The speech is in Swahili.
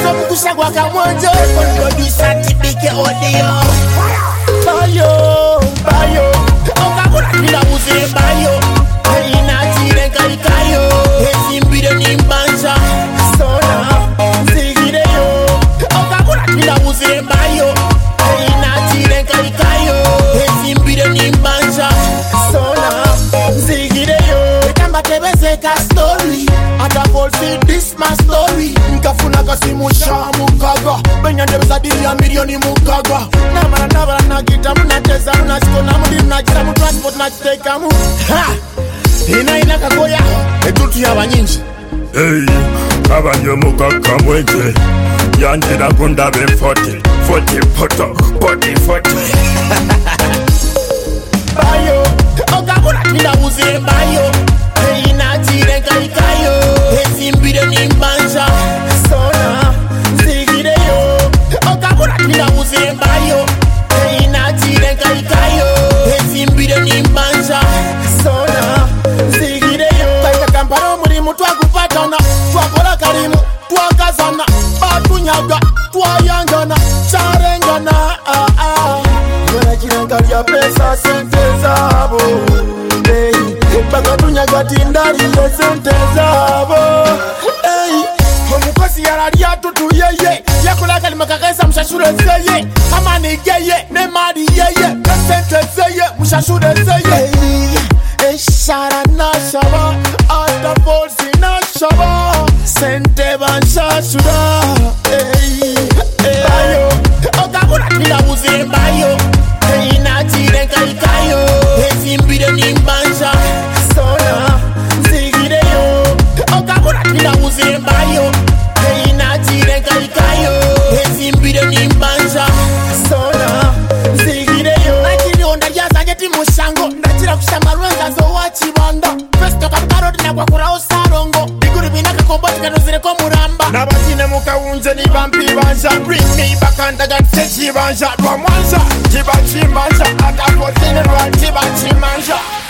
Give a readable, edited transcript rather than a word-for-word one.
Kusagwa kamwanzo producer tipike audio bayo okakula kila uze bayo inatire kalikayo ezimbire nimbanza sona zigireyo okakula kila uze bayo inatire kalikayo ezimbire nimbanza sona zigireyo kamba tebezeka story atapol see this my story nkafuna kasimu shamu kaga benyande bezadiya milioni mukaga nabara nagita munateza munasikona muri mnagira mu transport nachiteka mu ina kagoya etutu y'abanyinji kabanyo mukaka mwenje yandira kundabe 40 poto body 40 bayo okabula kila uze bayo inatire kalikayo ezimbire nimbanza sona zigireyo okabula kila uze bayo inatire kalikayo ezimbire nimbanza sona zigireyo kaita kamparo muri mutwa kupatana twakola kalimu twakazana batunyaga twayangana charengana Gana kiranga lya pesa sente zabo bagatunyaga tindali ye sente zabo omukozi yalalia tutu yeye yakola kalima kakesa mshashure zeye kama ni geye ne mali yeye ne sente zeye mshashure zeye eshara na shaba ata force na shaba sente banshashura bayo okakula kila uze bayo inatire kalikayo ezimbire nimbanza sona zigireyo okakula kila uze bayo inatire kalikayo ezimbire nimbanza sona zigireyo nakilionda lyazanye timushango ndachira kushamba lwenza zowachibanda festo kakarodi nakwakura osarongo iguru binaka komboti kanozireko muramba nabatine mukawunze ni vampi banja bring me back under that sechi banja lwa mwanza tiba chimanja akakotine lwa tiba chimanja